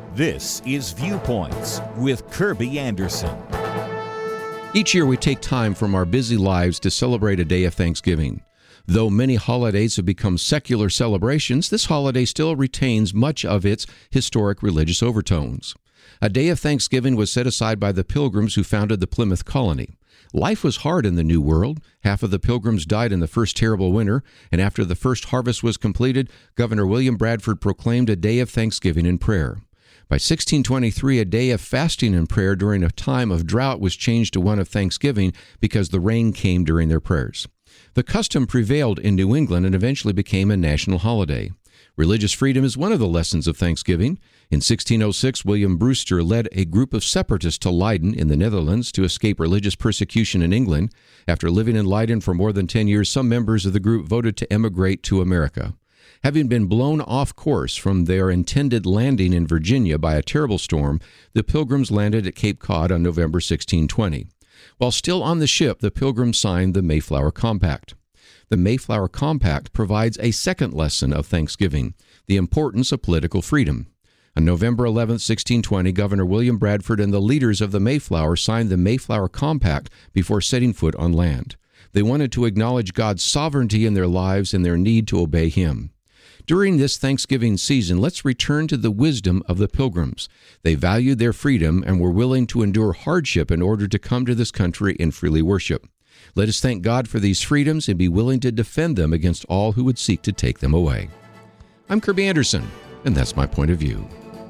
This is Viewpoints with Kirby Anderson. Each year we take time from our busy lives to celebrate a day of Thanksgiving. Though many holidays have become secular celebrations, this holiday still retains much of its historic religious overtones. A day of Thanksgiving was set aside by the Pilgrims who founded the Plymouth colony. Life was hard in the New World. Half of the Pilgrims died in the first terrible winter, and after the first harvest was completed, Governor William Bradford proclaimed a day of Thanksgiving and prayer. By 1623, a day of fasting and prayer during a time of drought was changed to one of thanksgiving because the rain came during their prayers. The custom prevailed in New England and eventually became a national holiday. Religious freedom is one of the lessons of Thanksgiving. In 1606, William Brewster led a group of separatists to Leiden in the Netherlands to escape religious persecution in England. After living in Leiden for more than 10 years, some members of the group voted to emigrate to America. Having been blown off course from their intended landing in Virginia by a terrible storm, the Pilgrims landed at Cape Cod on November 1620. While still on the ship, the Pilgrims signed the Mayflower Compact. The Mayflower Compact provides a second lesson of Thanksgiving, the importance of political freedom. On November 11, 1620, Governor William Bradford and the leaders of the Mayflower signed the Mayflower Compact before setting foot on land. They wanted to acknowledge God's sovereignty in their lives and their need to obey Him. During this Thanksgiving season, let's return to the wisdom of the Pilgrims. They valued their freedom and were willing to endure hardship in order to come to this country and freely worship. Let us thank God for these freedoms and be willing to defend them against all who would seek to take them away. I'm Kirby Anderson, and that's my point of view.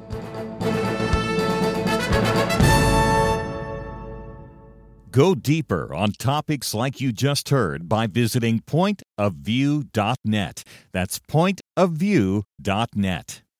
Go deeper on topics like you just heard by visiting pointofview.net. That's pointofview.net.